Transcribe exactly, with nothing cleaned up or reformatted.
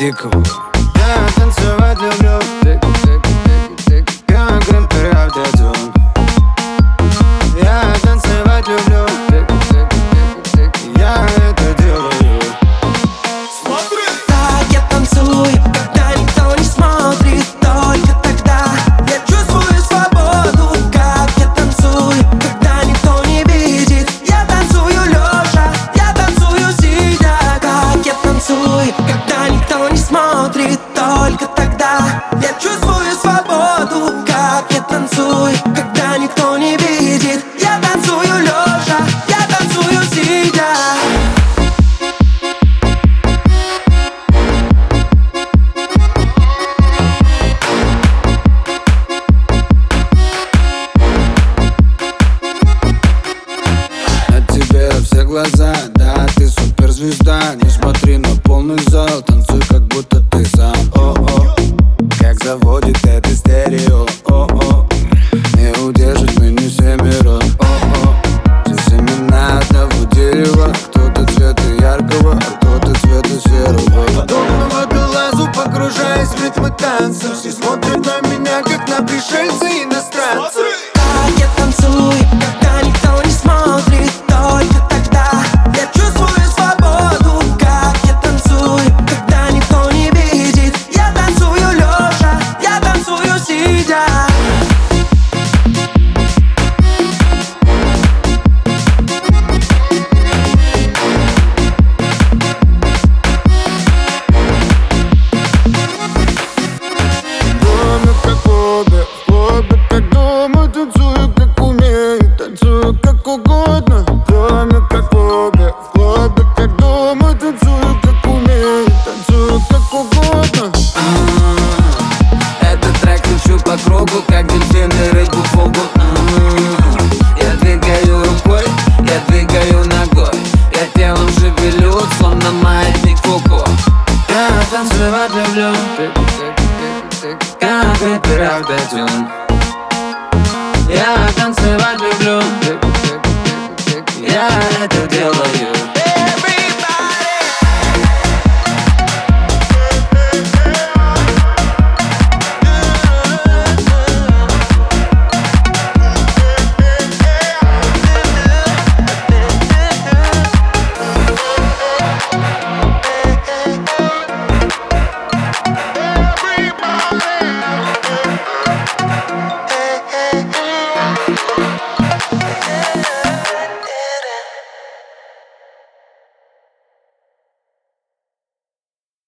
дикого. Я танцевать люблю, как грим переодетен. Я танцевать люблю, я это делаю. Смотри! Так я танцую, когда никто не смотрит. Только тогда я чувствую свободу. Как я танцую, когда никто не видит. Я танцую лежа, я танцую сидя. Как я танцую, когда никто не смотрит. Только тогда я чувствую свободу. Как я танцую, когда никто не видит. Я танцую лежа, я танцую сидя. На тебе все глаза, да, ты суперзвезда. Не смотри на полный зал, танцуй, как будто ты сам. О-о, как заводит это стерео. О-о, не удержит меня семеро. О-о, все семена одного дерева. Кто-то цвета яркого, а кто-то цвета серого. Подобного глазу погружаясь в ритмы танца. Все смотрят на меня, как на пришельца иностранца. Как я танцую, когда никто не смотрит. Только тогда я чувствую свободу. Как я танцую, когда никто не видит. Я танцую лежа, я танцую сидя. Дома как хобби, хобби как дома. Танцую как умею, танцую как угодно. Дома как хобби,